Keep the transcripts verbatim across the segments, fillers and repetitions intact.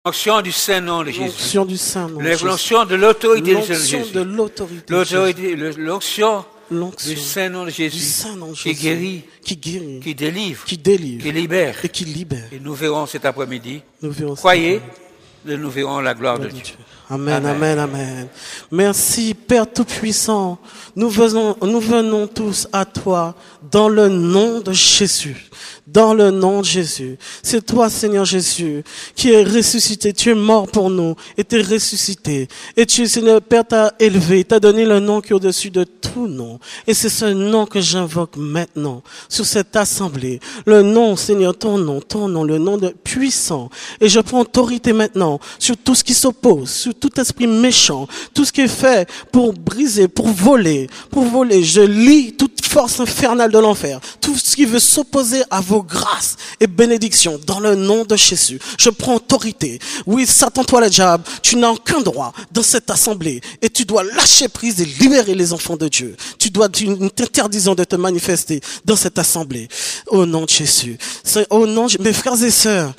L'onction du Saint-Nom de Jésus. L'onction du Saint-Nom de Jésus. L'onction de l'autorité de L'onction Jésus. de l'autorité de L'autorité, le- l'onction L'onction du Saint-Nom de du Jésus. Saint-Nom de Qui Jésus. guérit, Qui guérit. qui délivre, Qui délivre. qui libère. Et qui libère. Et nous verrons cet après-midi. Nous verrons Croyez, ça. et nous verrons la gloire de Gloire de Dieu. Dieu. Amen, Amen. amen, amen. Merci, Père Tout-Puissant. Nous venons, nous venons tous à toi dans le nom de Jésus. Dans le nom de Jésus. C'est toi, Seigneur Jésus, qui es ressuscité. Tu es mort pour nous et tu es ressuscité. Et tu, Seigneur, Père, t'as élevé, t'as donné le nom qui est au-dessus de tout nom. Et c'est ce nom que j'invoque maintenant sur cette assemblée. Le nom, Seigneur, ton nom, ton nom, le nom de puissant. Et je prends autorité maintenant sur tout ce qui s'oppose, sur tout esprit méchant, tout ce qui est fait pour briser, pour voler, pour voler. Je lis toute force infernale de l'enfer, tout ce qui veut s'opposer à vos grâces et bénédictions dans le nom de Jésus. Je prends autorité. Oui, Satan, toi le diable, tu n'as aucun droit dans cette assemblée et tu dois lâcher prise et libérer les enfants de Dieu. Tu dois, tu, nous t'interdisons de te manifester dans cette assemblée. Au nom de Jésus. C'est au nom de, mes frères et sœurs,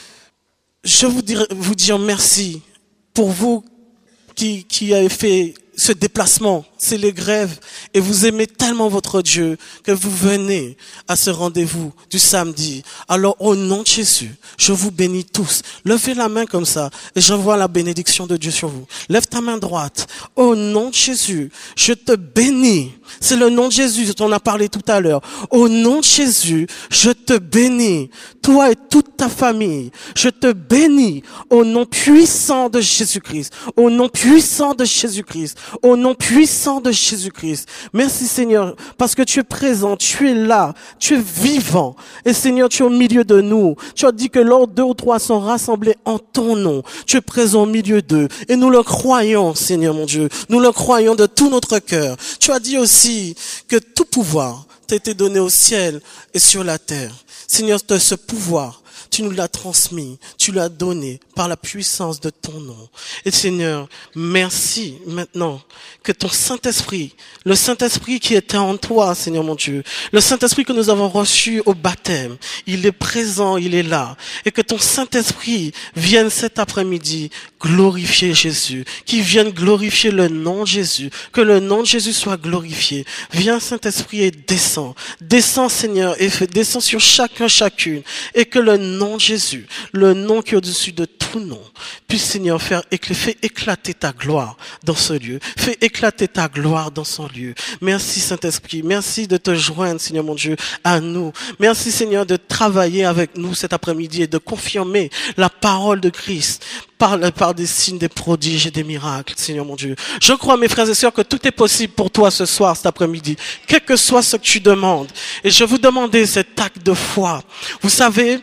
je vous dire, vous dire merci pour vous qui, qui avez fait ce déplacement, c'est les grèves, et vous aimez tellement votre Dieu que vous venez à ce rendez-vous du samedi. Alors au nom de Jésus, je vous bénis tous. Levez la main comme ça et j'envoie la bénédiction de Dieu sur vous. Lève ta main droite. Au nom de Jésus, je te bénis. C'est le nom de Jésus dont on a parlé tout à l'heure. Au nom de Jésus, je te bénis. Toi et toute ta famille, je te bénis au nom puissant de Jésus-Christ. Au nom puissant de Jésus-Christ. Au nom puissant de Jésus-Christ. Merci Seigneur, parce que tu es présent, tu es là, tu es vivant. Et Seigneur, tu es au milieu de nous. Tu as dit que lors deux ou trois sont rassemblés en ton nom, tu es présent au milieu d'eux. Et nous le croyons, Seigneur mon Dieu. Nous le croyons de tout notre cœur. Tu as dit aussi que tout pouvoir t'a été donné au ciel et sur la terre. Seigneur, de ce pouvoir, tu nous l'as transmis, tu l'as donné par la puissance de ton nom. Et Seigneur, merci maintenant que ton Saint-Esprit, le Saint-Esprit qui était en toi, Seigneur mon Dieu, le Saint-Esprit que nous avons reçu au baptême, il est présent, il est là. Et que ton Saint-Esprit vienne cet après-midi glorifier Jésus, qu'il vienne glorifier le nom de Jésus, que le nom de Jésus soit glorifié. Viens Saint-Esprit et descends. Descends Seigneur et fais- descends sur chacun, chacune. Et que le nom de Jésus, le nom qui est au-dessus de tout nom, puisse Seigneur faire éclater, fais éclater ta gloire dans ce lieu. Fais éclater ta gloire dans son lieu. Merci Saint-Esprit. Merci de te joindre Seigneur mon Dieu à nous. Merci Seigneur de travailler avec nous cet après-midi et de confirmer la parole de Christ par, par des signes, des prodiges et des miracles, Seigneur mon Dieu. Je crois, mes frères et sœurs, que tout est possible pour toi ce soir, cet après-midi, quel que soit ce que tu demandes. Et je vous demandais cet acte de foi. Vous savez,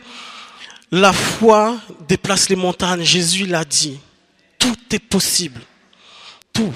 la foi déplace les montagnes. Jésus l'a dit. Tout est possible. Tout.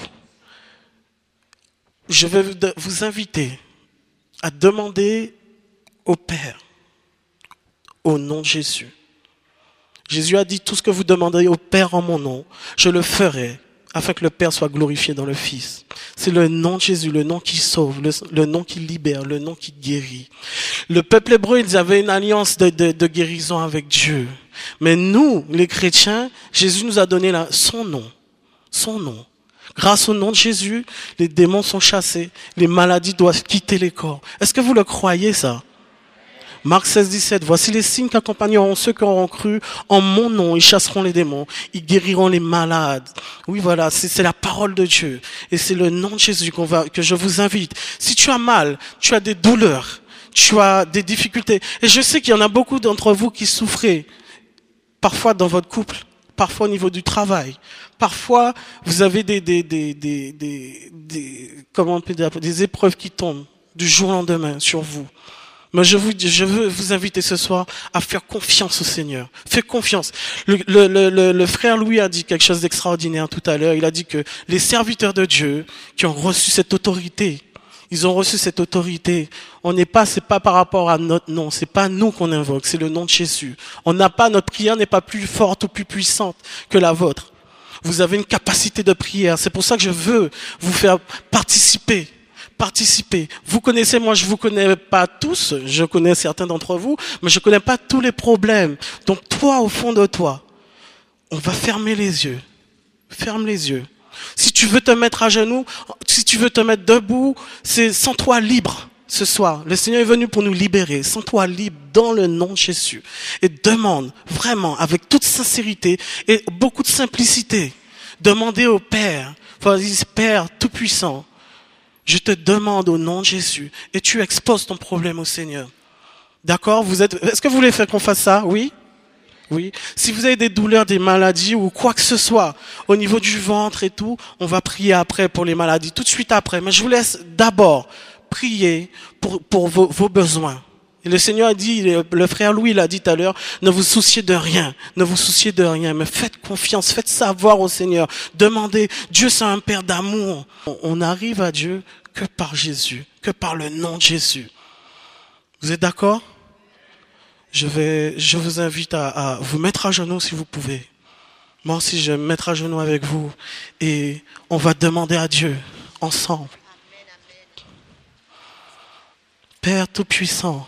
Je vais vous inviter à demander au Père, au nom de Jésus. Jésus a dit, tout ce que vous demanderez au Père en mon nom, je le ferai, afin que le Père soit glorifié dans le Fils. C'est le nom de Jésus, le nom qui sauve, le, le nom qui libère, le nom qui guérit. Le peuple hébreu, ils avaient une alliance de, de, de guérison avec Dieu. Mais nous, les chrétiens, Jésus nous a donné la, son nom. Son nom. Grâce au nom de Jésus, les démons sont chassés, les maladies doivent quitter les corps. Est-ce que vous le croyez, ça? Marc seize, dix-sept, voici les signes qu'accompagneront ceux qui auront cru en mon nom. Ils chasseront les démons, ils guériront les malades. Oui, voilà, c'est, c'est la parole de Dieu. Et c'est le nom de Jésus qu'on va, que je vous invite. Si tu as mal, tu as des douleurs, tu as des difficultés. Et je sais qu'il y en a beaucoup d'entre vous qui souffrez. Parfois dans votre couple, parfois au niveau du travail. Parfois, vous avez des, des, des, des, des, des, comment on peut dire, des épreuves qui tombent du jour au lendemain sur vous. Mais je vous, je veux vous inviter ce soir à faire confiance au Seigneur. Fais confiance. Le, le, le, le frère Louis a dit quelque chose d'extraordinaire tout à l'heure. Il a dit que les serviteurs de Dieu qui ont reçu cette autorité, ils ont reçu cette autorité. On n'est pas, c'est pas par rapport à notre nom. C'est pas nous qu'on invoque. C'est le nom de Jésus. On n'a pas, notre prière n'est pas plus forte ou plus puissante que la vôtre. Vous avez une capacité de prière. C'est pour ça que je veux vous faire participer. Participer. Vous connaissez, moi je vous connais pas tous, je connais certains d'entre vous, mais je connais pas tous les problèmes. Donc toi, au fond de toi, on va fermer les yeux. Ferme les yeux. Si tu veux te mettre à genoux, si tu veux te mettre debout, c'est sens-toi libre ce soir. Le Seigneur est venu pour nous libérer. Sens-toi libre dans le nom de Jésus. Et demande vraiment avec toute sincérité et beaucoup de simplicité. Demandez au Père. Enfin, dis, Père Tout-Puissant, je te demande au nom de Jésus. Et tu exposes ton problème au Seigneur. D'accord? Vous êtes, est-ce que vous voulez faire qu'on fasse ça? Oui? Oui. Si vous avez des douleurs, des maladies ou quoi que ce soit au niveau du ventre et tout, on va prier après pour les maladies, tout de suite après. Mais je vous laisse d'abord prier pour, pour vos, vos besoins. Et le Seigneur a dit, le frère Louis l'a dit tout à l'heure, ne vous souciez de rien, ne vous souciez de rien, mais faites confiance, faites savoir au Seigneur, demandez. Dieu c'est un Père d'amour. On n'arrive à Dieu que par Jésus, que par le nom de Jésus. Vous êtes d'accord? Je vais, je vous invite à, à vous mettre à genoux si vous pouvez. Moi aussi, je vais me mettre à genoux avec vous et on va demander à Dieu ensemble. Père Tout-Puissant,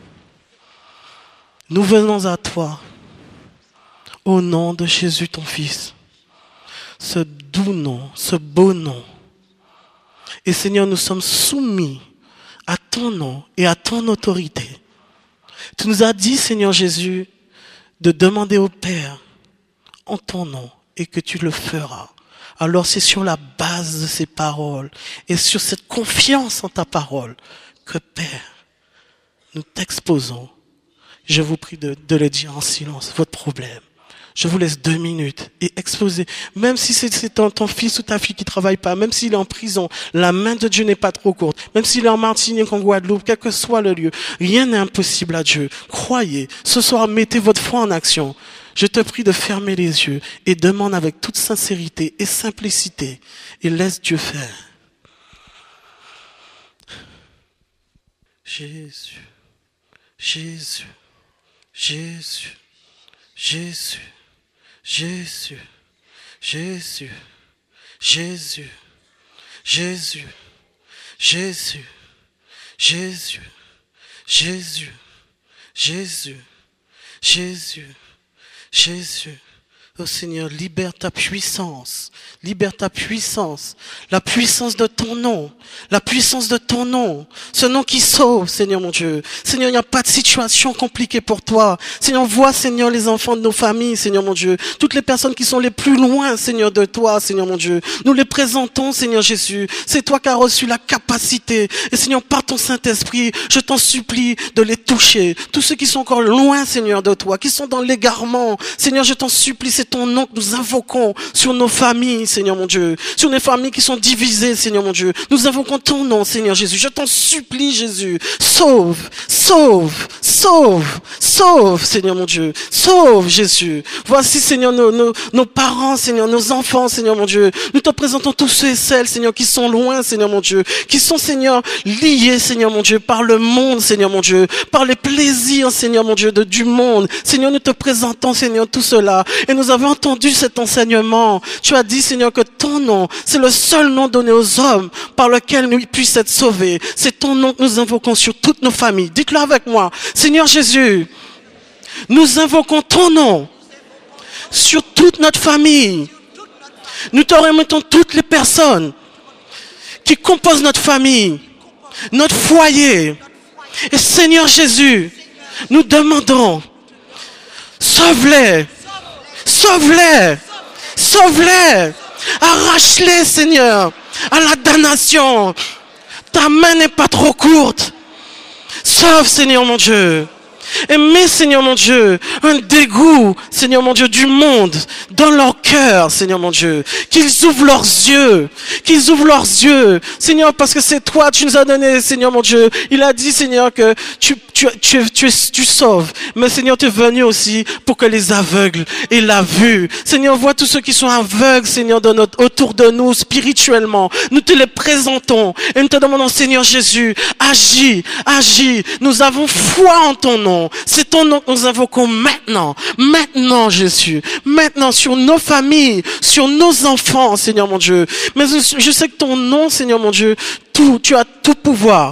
nous venons à toi au nom de Jésus ton Fils, ce doux nom, ce beau nom. Et Seigneur, nous sommes soumis à ton nom et à ton autorité. Tu nous as dit, Seigneur Jésus, de demander au Père en ton nom et que tu le feras. Alors c'est sur la base de ces paroles et sur cette confiance en ta parole que Père, nous t'exposons. Je vous prie de, de le dire en silence, votre problème. Je vous laisse deux minutes et exposer. Même si c'est, c'est ton, ton fils ou ta fille qui travaille pas, même s'il est en prison, la main de Dieu n'est pas trop courte. Même s'il est en Martinique, en Guadeloupe, quel que soit le lieu, rien n'est impossible à Dieu. Croyez. Ce soir, mettez votre foi en action. Je te prie de fermer les yeux et demande avec toute sincérité et simplicité et laisse Dieu faire. Jésus, Jésus, Jésus, Jésus. Jésus, Jésus, Jésus, Jésus, Jésus, Jésus, Jésus, Jésus, Jésus, Jésus. Oh Seigneur, libère ta puissance, libère ta puissance, la puissance de ton nom, la puissance de ton nom, ce nom qui sauve, Seigneur mon Dieu. Seigneur, il n'y a pas de situation compliquée pour toi. Seigneur, vois, Seigneur, les enfants de nos familles, Seigneur mon Dieu, toutes les personnes qui sont les plus loin, Seigneur, de toi, Seigneur mon Dieu. Nous les présentons, Seigneur Jésus. C'est toi qui as reçu la capacité. Et Seigneur, par ton Saint-Esprit, je t'en supplie de les toucher. Tous ceux qui sont encore loin, Seigneur, de toi, qui sont dans l'égarement, Seigneur, je t'en supplie, c'est ton nom que nous invoquons sur nos familles, Seigneur mon Dieu, sur les familles qui sont divisées, Seigneur mon Dieu. Nous invoquons ton nom, Seigneur Jésus. Je t'en supplie, Jésus. Sauve, sauve, sauve, sauve, Seigneur mon Dieu. Sauve, Jésus. Voici, Seigneur, nos, nos, nos parents, Seigneur, nos enfants, Seigneur mon Dieu. Nous te présentons tous ceux et celles, Seigneur, qui sont loin, Seigneur mon Dieu, qui sont, Seigneur, liés, Seigneur mon Dieu, par le monde, Seigneur mon Dieu, par les plaisirs, Seigneur mon Dieu, de, du monde. Seigneur, nous te présentons, Seigneur, tout cela. Et nous avons entendu cet enseignement. Tu as dit, Seigneur, que ton nom, c'est le seul nom donné aux hommes par lequel nous puissions être sauvés. C'est ton nom que nous invoquons sur toutes nos familles. Dites-le avec moi. Seigneur Jésus, nous invoquons ton nom sur toute notre famille. Nous te remettons toutes les personnes qui composent notre famille, notre foyer. Et Seigneur Jésus, nous demandons, sauve-les. Sauve-les, sauve-les, arrache-les, Seigneur, à la damnation. Ta main n'est pas trop courte. Sauve, Seigneur mon Dieu. Et mets, Seigneur mon Dieu, un dégoût, Seigneur mon Dieu, du monde dans leur cœur, Seigneur mon Dieu. Qu'ils ouvrent leurs yeux, qu'ils ouvrent leurs yeux, Seigneur, parce que c'est toi, tu nous as donné, Seigneur mon Dieu. Il a dit, Seigneur, que tu, tu, tu, tu, tu sauves. Mais Seigneur, tu es venu aussi pour que les aveugles aient la vue. Seigneur, vois tous ceux qui sont aveugles, Seigneur, de notre, autour de nous, spirituellement. Nous te les présentons et nous te demandons, Seigneur Jésus, agis, agis. Nous avons foi en ton nom. C'est ton nom que nous invoquons maintenant. Maintenant, Jésus. Maintenant, sur nos familles, sur nos enfants, Seigneur mon Dieu. Mais je sais que ton nom, Seigneur mon Dieu, tout, tu as tout pouvoir.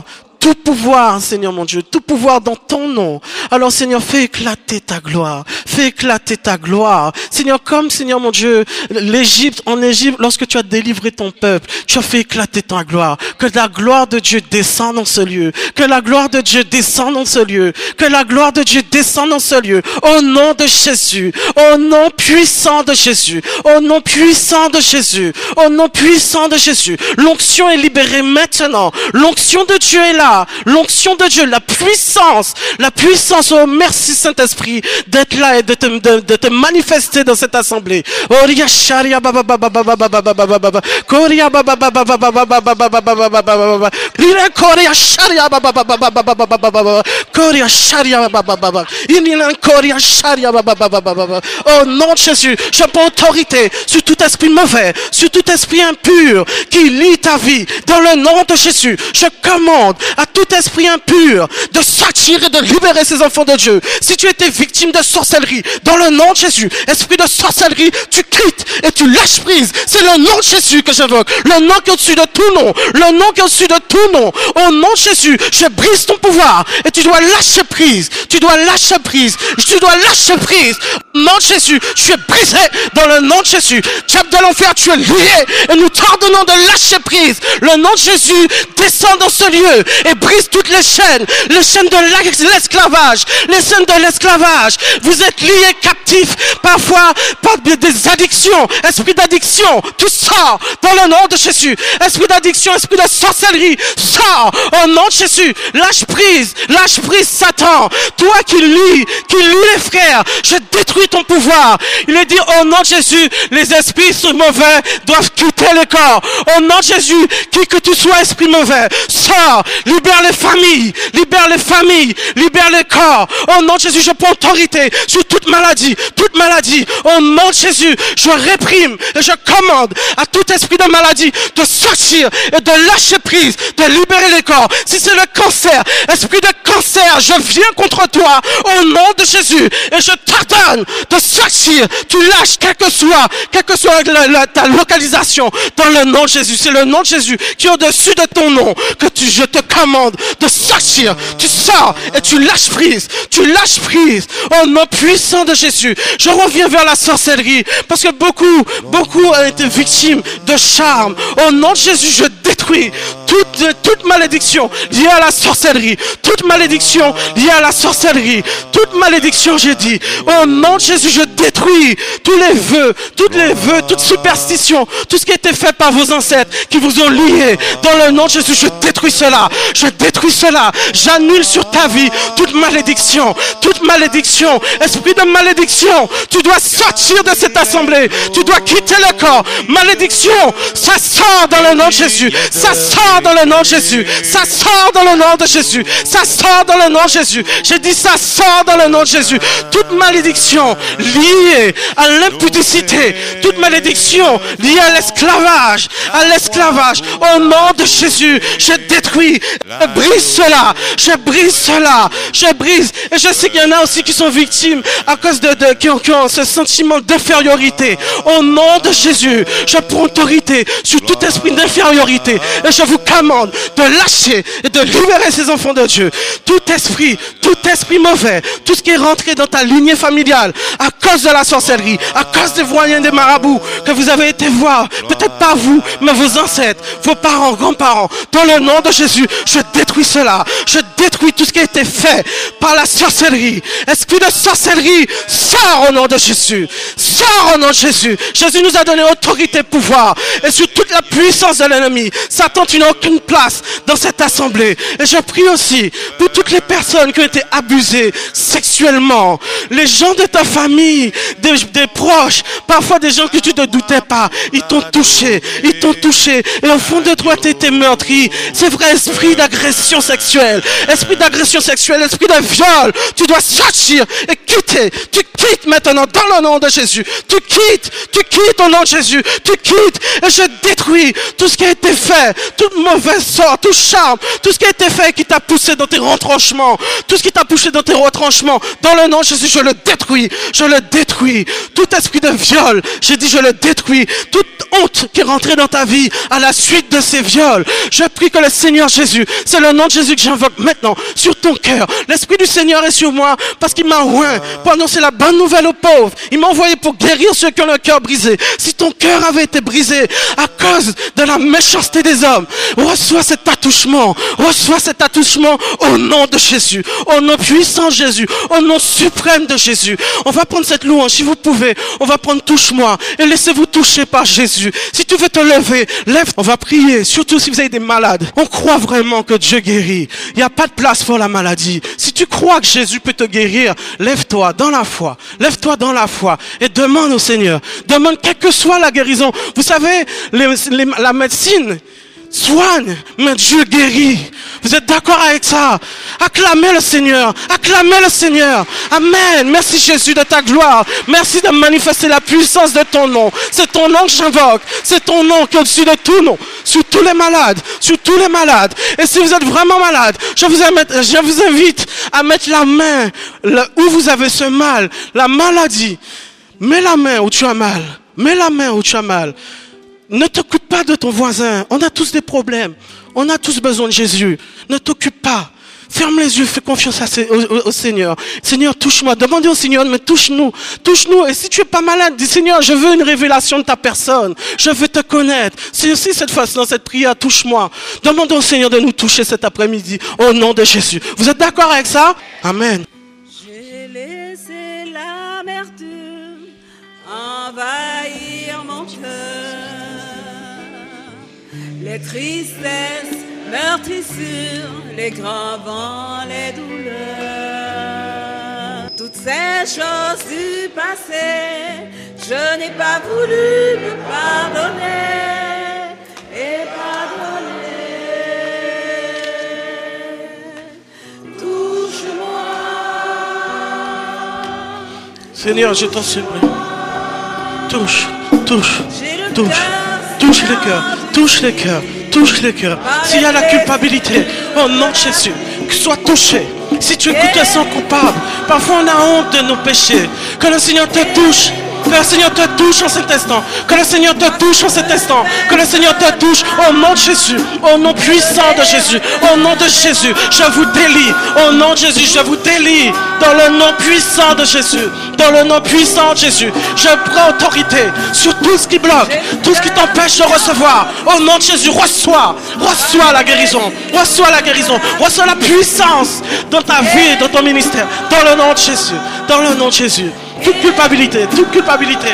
tout pouvoir, Seigneur mon Dieu, tout pouvoir dans ton nom. Alors Seigneur, fais éclater ta gloire, fais éclater ta gloire. Seigneur, comme Seigneur mon Dieu, l'Égypte, en Égypte, lorsque tu as délivré ton peuple, tu as fait éclater ta gloire. Que la gloire de Dieu descende dans ce lieu, que la gloire de Dieu descende dans ce lieu, que la gloire de Dieu descende dans ce lieu, au nom de Jésus, au nom puissant de Jésus, au nom puissant de Jésus, au nom puissant de Jésus. L'onction est libérée maintenant, l'onction de Dieu est là, l'onction de Dieu, la puissance, la puissance, oh merci Saint-Esprit d'être là et de te, de, de te manifester dans cette assemblée. Oria sharia baba baba baba baba baba baba koria baba baba baba baba baba baba baba lira koria sharia baba baba baba baba baba koria sharia baba baba inina koria sharia baba baba baba. Au nom de Jésus, je prends autorité sur tout esprit mauvais, sur tout esprit impur qui lie ta vie. Dans le nom de Jésus, je commande à tout esprit impur de sortir et de libérer ses enfants de Dieu. Si tu étais victime de sorcellerie, dans le nom de Jésus, esprit de sorcellerie, tu quittes et tu lâches prise. C'est le nom de Jésus que j'invoque, le nom qui est au-dessus de tout nom, le nom qui est au-dessus de tout nom. Au nom de Jésus, je brise ton pouvoir et tu dois lâcher prise. Tu dois lâcher prise. Tu dois lâcher prise. Au nom de Jésus, tu es brisé dans le nom de Jésus. Diable de l'enfer, tu es lié et nous t'ordonnons de lâcher prise. Le nom de Jésus descend dans ce lieu et brise toutes les chaînes, les chaînes de l'esclavage, les chaînes de l'esclavage. Vous êtes liés captifs parfois par des addictions, esprit d'addiction, tu sors dans le nom de Jésus. Esprit d'addiction, esprit de sorcellerie, sors au nom de Jésus. Lâche prise, lâche prise Satan. Toi qui lis, qui lis les frères, je détruis ton pouvoir. Il est dit au nom de Jésus, les esprits mauvais doivent quitter le corps. Au nom de Jésus, qui que tu sois esprit mauvais, sors, libère les familles, libère les familles, libère les corps. Au nom de Jésus, je prends autorité sur toute maladie, toute maladie. Au nom de Jésus, je réprime et je commande à tout esprit de maladie de sortir et de lâcher prise, de libérer les corps. Si c'est le cancer, esprit de cancer, je viens contre toi au nom de Jésus et je t'ordonne de sortir. Tu lâches quel que soit, quelle que soit la, la, ta localisation dans le nom de Jésus. C'est le nom de Jésus qui est au-dessus de ton nom que tu, je te commande de sortir. Tu sors et tu lâches prise. Tu lâches prise au nom puissant de Jésus. Je reviens vers la sorcellerie parce que beaucoup, beaucoup ont été victimes de charme. Au nom de Jésus, je détruis toute, toute malédiction liée à la sorcellerie. Toute malédiction liée à la sorcellerie. Toute malédiction, j'ai dit. Au nom de Jésus, je détruis tous les vœux, toutes les vœux, toute superstition, tout ce qui a été fait par vos ancêtres qui vous ont liés. Dans le nom de Jésus, je détruis cela. Je détruis cela. J'annule sur ta vie toute malédiction, toute malédiction, esprit de malédiction. Tu dois sortir de cette assemblée. Tu dois quitter le corps. Malédiction, ça sort dans le nom de Jésus. Ça sort dans le nom de Jésus. Ça sort dans le nom de Jésus. Ça sort dans le nom de Jésus. J'ai dit ça sort dans le nom de Jésus. Toute malédiction liée à l'impudicité, toute malédiction liée à l'esclavage, à l'esclavage, au nom de Jésus, je détruis, je brise cela, je brise cela, je brise. Et je sais qu'il y en a aussi qui sont victimes à cause de, de qui, ont, qui ont ce sentiment d'infériorité. Au nom de Jésus, je prends autorité sur tout esprit d'infériorité et je vous commande de lâcher et de libérer ces enfants de Dieu. Tout esprit, tout esprit mauvais, tout ce qui est rentré dans ta lignée familiale à cause de la sorcellerie, à cause des voyants, des marabouts que vous avez été voir, peut-être pas vous, mais vos ancêtres, vos parents, grands-parents, dans le nom de Jésus, je détruis cela, je détruis tout ce qui a été fait par la sorcellerie. Esprit de sorcellerie, sors au nom de Jésus, sors au nom de Jésus. Jésus nous a donné autorité, pouvoir, et sur toute la puissance de l'ennemi. Satan, tu n'as aucune place dans cette assemblée. Et je prie aussi pour toutes les personnes qui ont été abusées sexuellement, les gens de ta famille, des, des proches, parfois des gens que tu ne doutais pas, ils t'ont touché, ils t'ont touché, et au fond de toi, tu étais meurtri. C'est vrai, esprit d'agression sexuelle, esprit d'agression sexuelle, esprit de viol, tu dois sortir et quitter. Tu quittes maintenant dans le nom de Jésus. Tu quittes, tu quittes au nom de Jésus. Tu quittes et je détruis tout ce qui a été fait, toute mauvais sort, tout charme, tout ce qui a été fait et qui t'a poussé dans tes retranchements, tout ce qui t'a poussé dans tes retranchements, dans le nom de Jésus, je le détruis, je le détruis. Tout esprit de viol, j'ai dit je le détruis. Toute honte qui est rentrée dans ta vie à la suite de ces viols, je prie que le Seigneur Jésus, c'est le nom de Jésus que j'invoque maintenant sur ton cœur. L'Esprit du Seigneur est sur moi parce qu'il m'a oint pour annoncer la bonne nouvelle aux pauvres. Il m'a envoyé pour guérir ceux qui ont le cœur brisé. Si ton cœur avait été brisé à cause de la méchanceté des hommes, reçois cet attouchement, reçois cet attouchement au nom de Jésus, au nom puissant de Jésus, au nom suprême de Jésus. On va prendre cette louange, si vous pouvez, on va prendre touche-moi et laissez-vous toucher par Jésus. Si tu veux te lever, lève, on va prier, surtout si vous avez des malades. On croit vraiment que Dieu guérit. Il n'y a pas de place pour la maladie. Si tu crois que Jésus peut te guérir, lève-toi dans la foi, lève-toi dans la foi et demande au Seigneur, demande quelle que soit la guérison. Vous savez, les, les, la médecine soigne, mais Dieu guérit. Vous êtes d'accord avec ça? Acclamez le Seigneur, acclamez le Seigneur. Amen. Merci Jésus de ta gloire. Merci de manifester la puissance de ton nom. C'est ton nom que j'invoque. C'est ton nom qui est au-dessus de tout nom. Sur tous les malades, sur tous les malades. Et si vous êtes vraiment malade, je vous invite, je vous invite à mettre la main là où vous avez ce mal, la maladie. Mets la main où tu as mal. Mets la main où tu as mal. Ne t'occupe pas de ton voisin. On a tous des problèmes. On a tous besoin de Jésus. Ne t'occupe pas. Ferme les yeux, fais confiance à, au, au, au Seigneur. Seigneur, touche-moi. Demandez au Seigneur, mais touche-nous. Touche-nous. Et si tu es pas malade, dis Seigneur, je veux une révélation de ta personne. Je veux te connaître. C'est aussi cette fois dans cette prière, touche-moi. Demandez au Seigneur de nous toucher cet après-midi. Au nom de Jésus. Vous êtes d'accord avec ça? Amen. J'ai laissé l'amertume envahir mon cœur. Les tristesses, meurtrissures, les grands vents, les douleurs. Toutes ces choses du passé, je n'ai pas voulu me pardonner et pardonner. Touche-moi. Seigneur, je t'en supplie. Touche, touche, touche. Touche les cœurs, touche les cœurs, touche les cœurs. S'il y a la culpabilité, au nom de Jésus, que soit touché. Si tu écoutes te sens coupable, parfois on a honte de nos péchés. Que le Seigneur te touche. Que le Seigneur te touche en cet instant. Que le Seigneur te touche en cet instant. Que le Seigneur te touche au nom de Jésus. Au nom puissant de Jésus. Au nom de Jésus. Je vous délie. Au nom de Jésus, je vous délie. Dans le nom puissant de Jésus. Dans le nom puissant de Jésus. Je prends autorité sur tout ce qui bloque. Tout ce qui t'empêche de recevoir. Au nom de Jésus, reçois. Reçois la guérison. Reçois la guérison. Reçois la puissance dans ta vie, dans ton ministère. Dans le nom de Jésus. Dans le nom de Jésus. Toute culpabilité, toute culpabilité.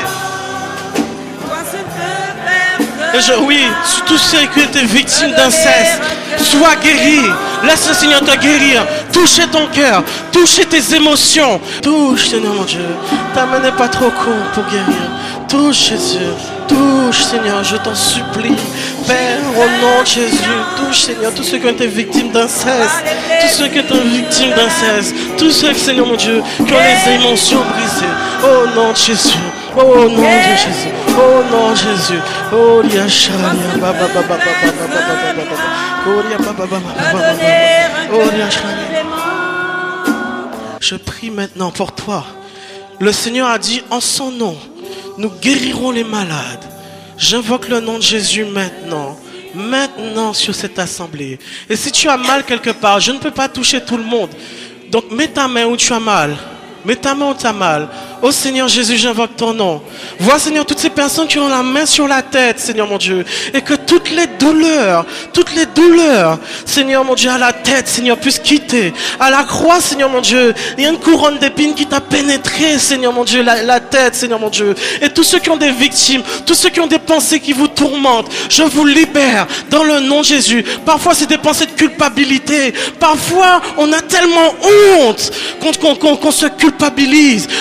Et je, oui, sur tous ceux qui étaient victimes d'inceste, sois guéri. Laisse le Seigneur te guérir. Toucher ton cœur, toucher tes émotions. Touche, Seigneur mon Dieu. T'amenez pas trop court pour guérir. Touche, Jésus. Touche, Seigneur, je t'en supplie. Père, au nom de Jésus, touche, Seigneur, tous ceux qui ont été victimes d'inceste, tous ceux qui ont été victimes d'inceste, tous ceux, Seigneur mon Dieu, qui ont les émotions brisées. Au nom de Jésus, au nom de Jésus, au nom de Jésus. Oh, Liacharia, baba, baba, baba, baba, baba, baba. Oh, Lia, baba, baba, baba, baba. Oh, Liacharia. Je prie maintenant pour toi. Le Seigneur a dit en son nom, nous guérirons les malades. J'invoque le nom de Jésus maintenant. Maintenant sur cette assemblée. Et si tu as mal quelque part, je ne peux pas toucher tout le monde. Donc mets ta main où tu as mal. Mets ta main où tu as mal. Oh Seigneur Jésus, j'invoque ton nom. Vois Seigneur toutes ces personnes qui ont la main sur la tête, Seigneur mon Dieu. Et que toutes les douleurs, toutes les douleurs, Seigneur mon Dieu, à la tête, Seigneur, puissent quitter. À la croix, Seigneur mon Dieu, il y a une couronne d'épines qui t'a pénétré, Seigneur mon Dieu, la, la tête, Seigneur mon Dieu. Et tous ceux qui ont des victimes, tous ceux qui ont des pensées qui vous tourmentent, je vous libère dans le nom de Jésus. Parfois c'est des pensées de culpabilité. Parfois on a tellement honte qu'on, qu'on, qu'on, qu'on se culpabilise. Ce soir,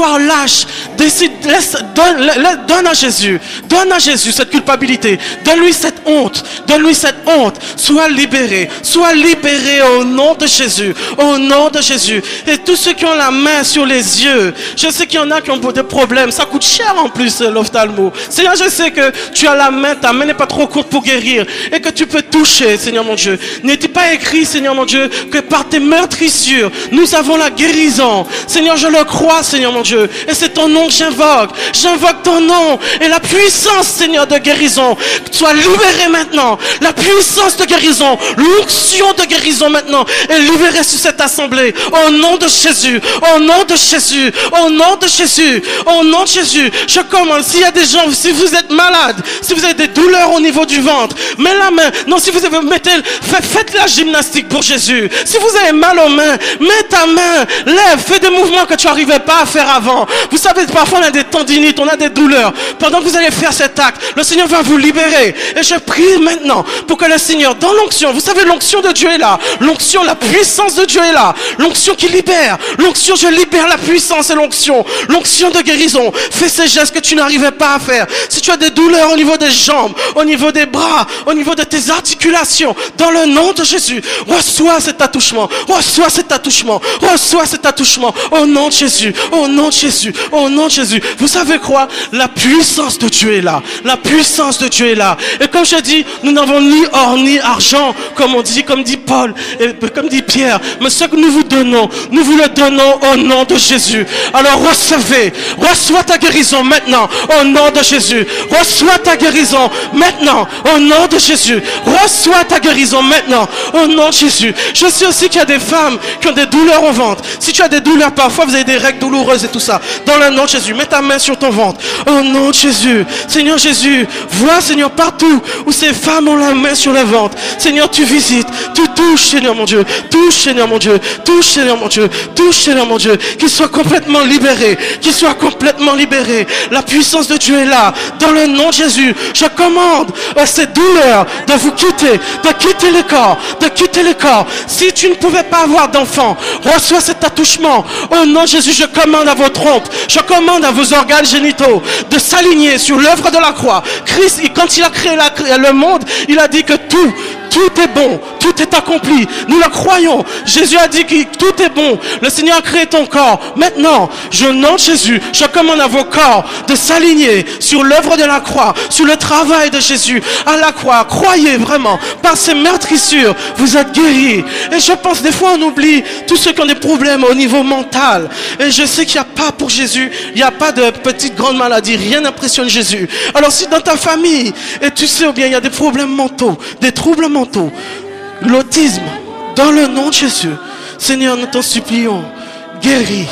soir lâche, décide, laisse, donne, laisse, donne à Jésus, donne à Jésus cette culpabilité, donne-lui cette honte, donne-lui cette honte, sois libéré, sois libéré au nom de Jésus, au nom de Jésus. Et tous ceux qui ont la main sur les yeux, je sais qu'il y en a qui ont des problèmes, ça coûte cher en plus l'ophtalmo. Seigneur, je sais que tu as la main, ta main n'est pas trop courte pour guérir et que tu peux toucher, Seigneur mon Dieu. N'est-il pas écrit, Seigneur mon Dieu, que par tes meurtrissures, nous avons la guérison. Seigneur, je le crois, Seigneur mon Dieu, et c'est ton nom que j'invoque. J'invoque ton nom et la puissance, Seigneur, de guérison. Sois libéré maintenant. La puissance de guérison, l'onction de guérison maintenant est libérée sur cette assemblée. Au nom de Jésus, au nom de Jésus, au nom de Jésus, au nom de Jésus. Je commence. S'il y a des gens, si vous êtes malade, si vous avez des douleurs au niveau du ventre, mets la main. Non, si vous avez, mettez, faites, faites la gymnastique pour Jésus. Si vous avez mal aux mains, mets ta main, lève, fais des mouvements que tu n'arrivais pas à faire avant. Vous savez, parfois on a des tendinites, on a des douleurs. Pendant que vous allez faire cet acte, le Seigneur va vous libérer. Et je prie maintenant pour que le Seigneur, dans l'onction, vous savez, l'onction de Dieu est là. L'onction, la puissance de Dieu est là. L'onction qui libère. L'onction, je libère la puissance et l'onction. L'onction de guérison. Fais ces gestes que tu n'arrivais pas à faire. Si tu as des douleurs au niveau des jambes, au niveau des bras, au niveau de tes articulations, dans le nom de Jésus, reçois cet attouchement. Reçois cet attouchement. Reçois cet attouchement. Au nom de Jésus. Au nom de Jésus. Au nom de Jésus. Vous savez quoi? La puissance de Dieu est là. La puissance de Dieu est là. Et comme je dis, nous n'avons ni or ni argent, comme on dit, comme dit Paul, et comme dit Pierre. Mais ce que nous vous donnons, nous vous le donnons au nom de Jésus. Alors recevez. Reçois ta guérison maintenant. Au nom de Jésus. Reçois ta guérison maintenant. Au nom de Jésus. Reçois ta guérison maintenant. Au nom de Jésus. Je sais aussi qu'il y a des femmes qui ont des douleurs au ventre. Si tu as des douleurs, parfois vous avez des règles douloureuses et tout ça. Dans le nom de Jésus, mets ta main sur ton ventre. Au nom de Jésus. Seigneur Jésus, vois, Seigneur, partout où ces femmes ont la main sur le ventre. Seigneur, tu visites, tu touches, Seigneur mon Dieu. Touche, Seigneur mon Dieu. Touche, Seigneur mon Dieu. Touche, Seigneur mon Dieu. Qu'ils soient complètement libérés. Qu'ils soient complètement libérés. La puissance de Dieu est là. Dans le nom de Jésus, je commande à ces douleurs de vous quitter, de quitter le corps, de quitter le corps. Si tu ne pouvais pas avoir d'enfant, reçois cet attouchement. Au nom de Jésus, je commande à vos trompes, je commande à vos organes génitaux de s'aligner sur l'œuvre de la croix. Christ, quand il a créé la, le monde, il a dit que tout, tout est bon, tout est accompli. Nous le croyons. Jésus a dit que tout est bon. Le Seigneur a créé ton corps. Maintenant, je nom de Jésus, je commande à vos corps de s'aligner sur l'œuvre de la croix, sur le travail de Jésus à la croix. Croyez vraiment, par ces meurtrissures, vous êtes guéris. Et je pense, des fois, on oublie tous ceux qui ont des problèmes au niveau mental. Et je sais qu'il n'y a pas pour Jésus, il n'y a pas de petite grande maladie, rien n'impressionne Jésus. Alors si dans ta famille, et tu sais ou bien, il y a des problèmes mentaux, des troubles mentaux, l'autisme, dans le nom de Jésus, Seigneur, nous t'en supplions, guéris,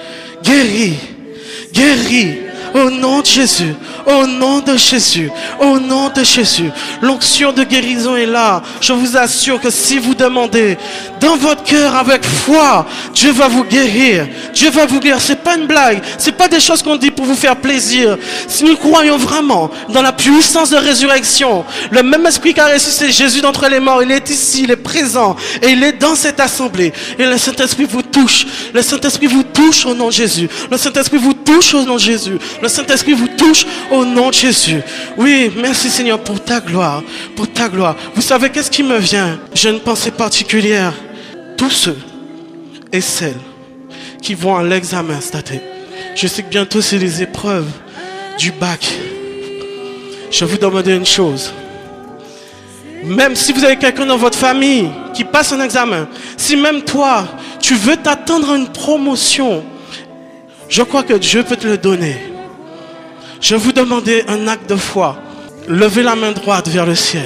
guéris, guéris, au nom de Jésus, au nom de Jésus, au nom de Jésus. L'onction de guérison est là. Je vous assure que si vous demandez dans votre cœur avec foi, Dieu va vous guérir. Dieu va vous guérir. C'est pas une blague. C'est pas des choses qu'on dit pour vous faire plaisir. Si nous croyons vraiment dans la puissance de résurrection, le même esprit qui a ressuscité Jésus d'entre les morts, il est ici, il est présent et il est dans cette assemblée. Et le Saint-Esprit vous touche. Le Saint-Esprit vous touche au nom de Jésus. Le Saint-Esprit vous touche au nom de Jésus. Le Saint-Esprit vous touche au nom de Jésus. Oui, merci Seigneur pour ta gloire, pour ta gloire. Vous savez qu'est-ce qui me vient? J'ai une pensée particulière. Tous ceux et celles qui vont à l'examen cette année. Je sais que bientôt c'est les épreuves du bac. Je vais vous demander une chose. Même si vous avez quelqu'un dans votre famille qui passe un examen, si même toi, tu veux t'attendre à une promotion, je crois que Dieu peut te le donner. Je vais vous demander un acte de foi. Levez la main droite vers le ciel.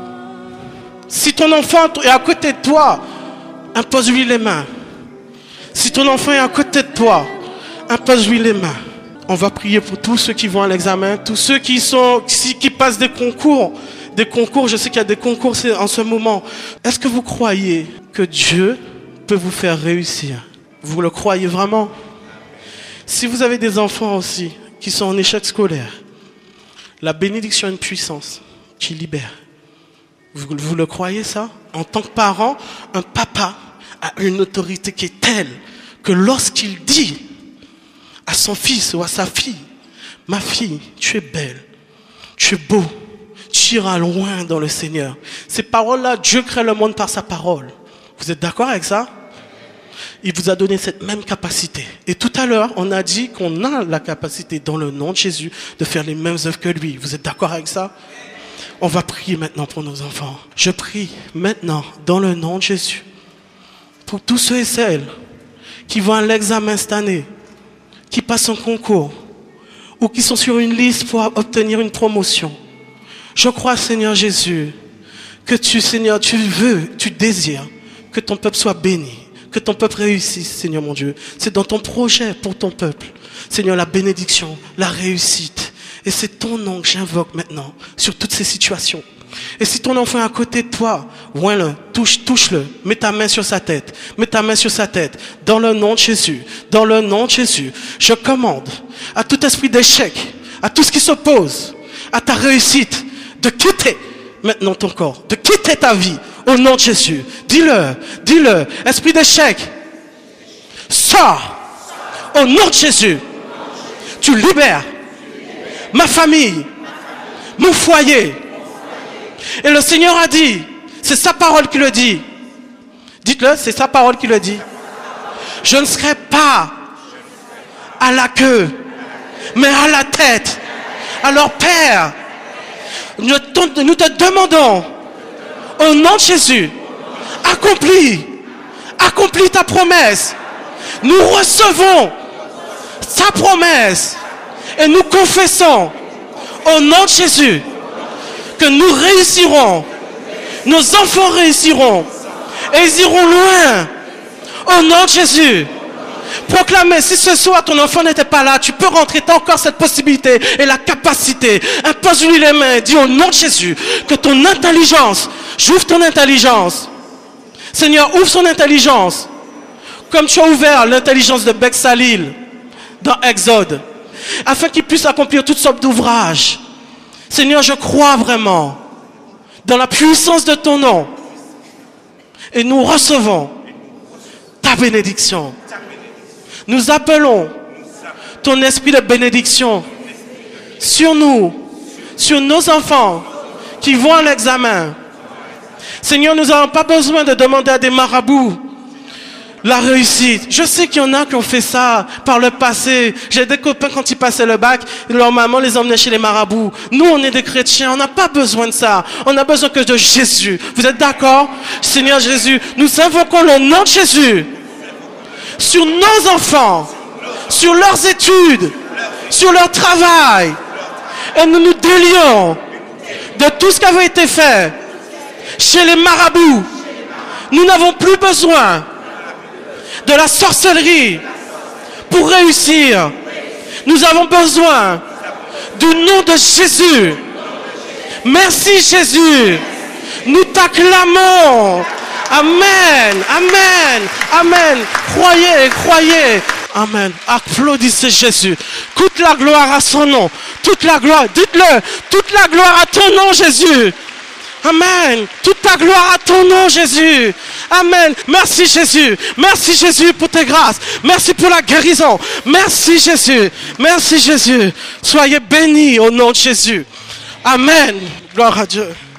Si ton enfant est à côté de toi, impose-lui les mains. Si ton enfant est à côté de toi, impose-lui les mains. On va prier pour tous ceux qui vont à l'examen, tous ceux qui sont, qui, qui passent des concours. Des concours, je sais qu'il y a des concours en ce moment. Est-ce que vous croyez que Dieu peut vous faire réussir? Vous le croyez vraiment? Si vous avez des enfants aussi qui sont en échec scolaire, la bénédiction a une puissance qui libère. Vous, vous le croyez ça? En tant que parent, un papa a une autorité qui est telle que lorsqu'il dit à son fils ou à sa fille, ma fille, tu es belle, tu es beau, tu iras loin dans le Seigneur. Ces paroles-là, Dieu crée le monde par sa parole. Vous êtes d'accord avec ça? Il vous a donné cette même capacité. Et tout à l'heure, on a dit qu'on a la capacité dans le nom de Jésus de faire les mêmes œuvres que lui. Vous êtes d'accord avec ça? On va prier maintenant pour nos enfants. Je prie maintenant dans le nom de Jésus pour tous ceux et celles qui vont à l'examen cette année, qui passent un concours ou qui sont sur une liste pour obtenir une promotion. Je crois, Seigneur Jésus, que tu, Seigneur, tu veux, tu désires que ton peuple soit béni, que ton peuple réussisse, Seigneur mon Dieu. C'est dans ton projet pour ton peuple. Seigneur, la bénédiction, la réussite. Et c'est ton nom que j'invoque maintenant sur toutes ces situations. Et si ton enfant est à côté de toi, ouin-le, touche, touche-le, mets ta main sur sa tête, mets ta main sur sa tête, dans le nom de Jésus, dans le nom de Jésus, je commande à tout esprit d'échec, à tout ce qui s'oppose, à ta réussite, de quitter maintenant ton corps, de quitter ta vie, au nom de Jésus. Dis-le, dis-le, esprit d'échec, sors, au nom de Jésus, tu libères ma famille, mon foyer. Et le Seigneur a dit, c'est sa parole qui le dit. Dites-le, c'est sa parole qui le dit. Je ne serai pas à la queue, mais à la tête. Alors Père, nous te, nous te demandons, au nom de Jésus, accomplis, accomplis ta promesse. Nous recevons sa promesse et nous confessons, au nom de Jésus, que nous réussirons, nos enfants réussiront, et ils iront loin, au nom de Jésus. Proclamez, si ce soir ton enfant n'était pas là, tu peux rentrer, tu as encore cette possibilité et la capacité. Impose-lui les mains, dis au nom de Jésus, que ton intelligence, j'ouvre ton intelligence. Seigneur, ouvre son intelligence, comme tu as ouvert l'intelligence de Bexalil dans Exode, afin qu'il puisse accomplir toutes sortes d'ouvrages. Seigneur, je crois vraiment dans la puissance de ton nom. Et nous recevons ta bénédiction. Nous appelons ton esprit de bénédiction sur nous, sur nos enfants qui vont à l'examen. Seigneur, nous n'avons pas besoin de demander à des marabouts la réussite. Je sais qu'il y en a qui ont fait ça par le passé. J'ai des copains, quand ils passaient le bac, leur maman les emmenait chez les marabouts. Nous, on est des chrétiens, on n'a pas besoin de ça. On a besoin que de Jésus. Vous êtes d'accord? Seigneur Jésus, nous invoquons le nom de Jésus sur nos enfants, sur leurs études, sur leur travail. Et nous nous délions de tout ce qui avait été fait chez les marabouts. Nous n'avons plus besoin de la sorcellerie pour réussir. Nous avons besoin du nom de Jésus. Merci Jésus. Nous t'acclamons. Amen, amen, amen. Croyez, croyez. Amen. Applaudissez Jésus. Toute la gloire à son nom. Toute la gloire, dites-le. Toute la gloire à ton nom Jésus. Amen. Toute ta gloire à ton nom, Jésus. Amen. Merci, Jésus. Merci, Jésus, pour tes grâces. Merci pour la guérison. Merci, Jésus. Merci, Jésus. Soyez bénis au nom de Jésus. Amen. Gloire à Dieu.